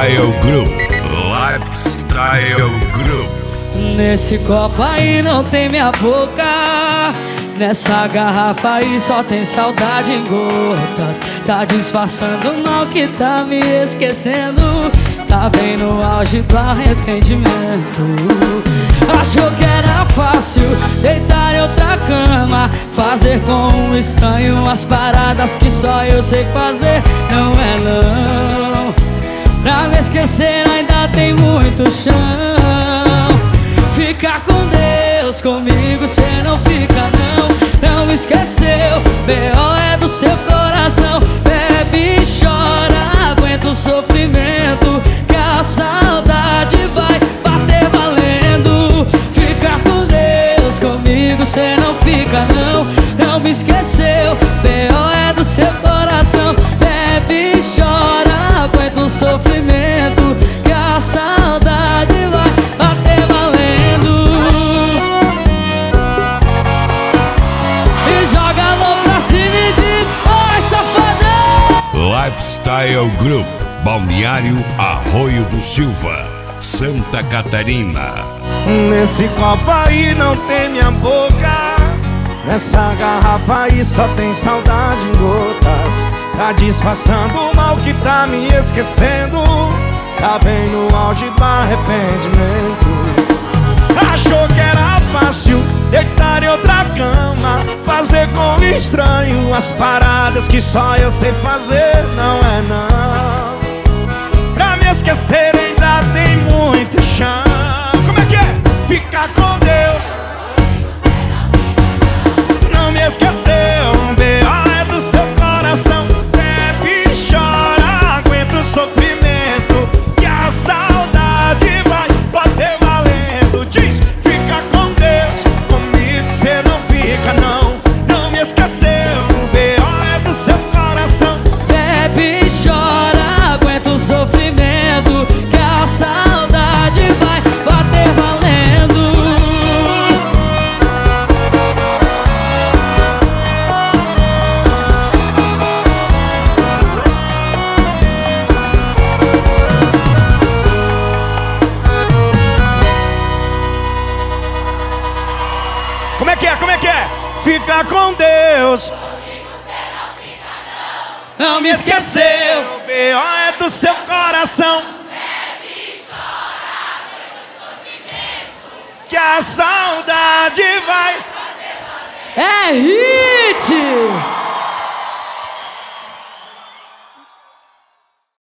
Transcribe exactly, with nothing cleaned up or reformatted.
Lifestyle Group. Lifestyle Group. Nesse copo aí não tem minha boca, nessa garrafa aí só tem saudade em gotas. Tá disfarçando o mal que tá me esquecendo, tá bem no auge do arrependimento. Achou que era fácil deitar em outra cama, fazer com um estranho as paradas que só eu sei fazer. Não é não, pra me esquecer ainda tem muito chão. Fica com Deus, comigo cê não fica não. Não me esqueceu, B O é do seu coração. Bebe e chora, aguenta o sofrimento, que a saudade vai bater valendo. Fica com Deus, comigo cê não fica não. Não me esqueceu, B O é do seu coração. Bebe e chora, aguenta o sofrimento, que a saudade vai bater valendo. Lifestyle Group, Balneário Arroio do Silva, Santa Catarina. Nesse copo aí não tem minha boca, nessa garrafa aí só tem saudade em gotas. Tá disfarçando o mal que tá me esquecendo, tá bem no auge do arrependimento. Achou que era fácil deitar em outra cama, fazer com estranho as paradas que só eu sei fazer. Não é não, pra me esquecer ainda tem muito chão. Como é que é? Fica com Deus, não me esqueceu. B O é do seu coração. Bebe e chora, aguenta o sofrimento, que a saudade vai bater valendo. Diz, fica com Deus, comigo cê não fica não. Não me esqueceu, B O é do seu coração. Bebe e chora, aguenta o sofrimento, que a saudade vai bater valendo. Como é que é? Como é que é? Fica com Deus, Não me esqueceu, B O é do seu coração. Que a saudade vai. é hit!